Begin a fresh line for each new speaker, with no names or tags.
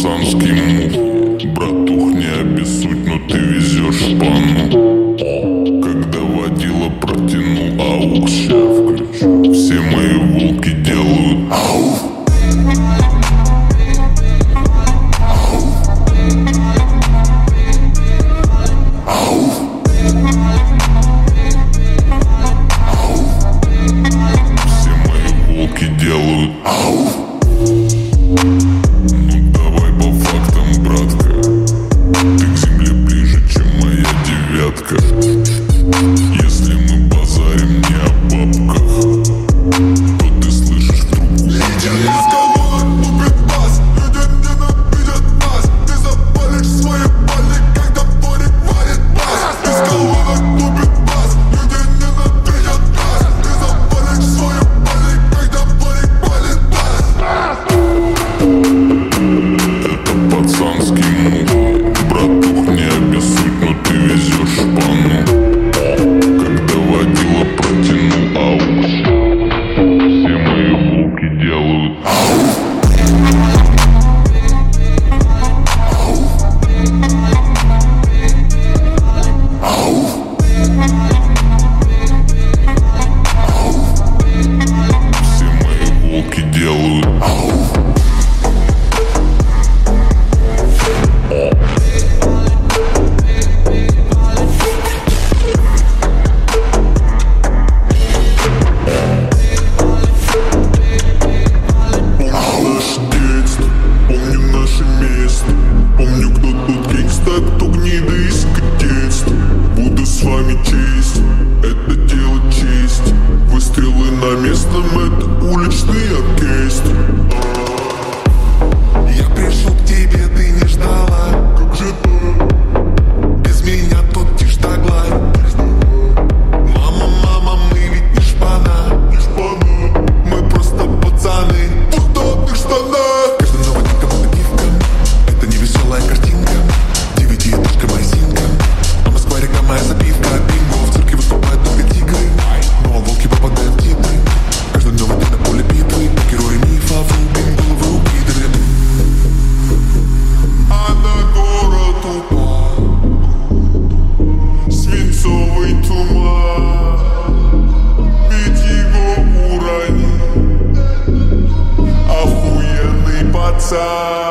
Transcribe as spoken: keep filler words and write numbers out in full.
пацанский мув. Братух, не обессудь, но ты везешь шпану. Когда водила протянул аукс, все мои волки делают ау. Делают ау. Ну давай по фактам, братка. Ты к земле ближе, чем моя девятка. Если мы базарим не о бабках, то ты слышишь в трубку. Лидер из колонок лупит бас, люди ненавидят нас. Ты запалишь свои пали, когда дворик варит бас. Из колонок лупит бас, люди ненавидят нас. Ты запалишь свои пали, когда дворик варит бас. Это пацанский мув. Братух, не обессудь, но ты везешь шпану. Когда водила протянул аукс, все мои волки делают ау. Все мои волки делают ау. Помню, кто тут гангста, кто гнида из детства. Буду с вами честь, это дело честь. Выстрелы на местном, это уличный оркестр.
Я пришел к тебе, ты не ждала.
Как же так?
Без меня тут тишь да гладь. Мама, мама, мы ведь не шпана.
Не шпана.
Мы просто пацаны
в удобных штанах.
Каждый новый день кому-то гифка. Это не веселая картинка. Девятиэтажка моя синка. А Москва река моя забивка. Бинго, в цирке выступают только тигры. Ну а волки попадают в титры. Каждый новый день на поле битвы. Герои мифа, врубим головы у пидоры.
А на город упал свинцовый туман, ведь его уронил охуенный пацан.